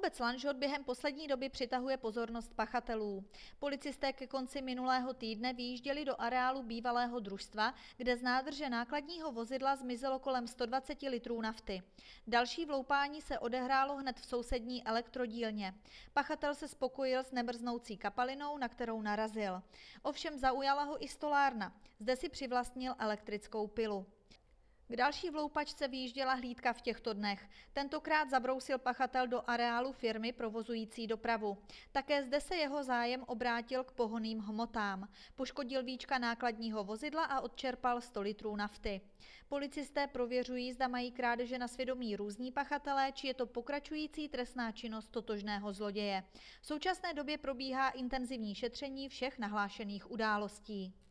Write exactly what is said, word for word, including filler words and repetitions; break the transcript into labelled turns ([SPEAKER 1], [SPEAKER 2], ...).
[SPEAKER 1] Obec Lanžhot během poslední doby přitahuje pozornost pachatelů. Policisté ke konci minulého týdne vyjížděli do areálu bývalého družstva, kde z nádrže nákladního vozidla zmizelo kolem sto dvacet litrů nafty. Další vloupání se odehrálo hned v sousední elektrodílně. Pachatel se spokojil s nemrznoucí kapalinou, na kterou narazil. Ovšem zaujala ho i stolárna. Zde si přivlastnil elektrickou pilu. K další vloupačce vyjížděla hlídka v těchto dnech. Tentokrát zabrousil pachatel do areálu firmy provozující dopravu. Také zde se jeho zájem obrátil k pohonným hmotám. Poškodil víčka nákladního vozidla a odčerpal sto litrů nafty. Policisté prověřují, zda mají krádeže na svědomí různí pachatelé, či je to pokračující trestná činnost totožného zloděje. V současné době probíhá intenzivní šetření všech nahlášených událostí.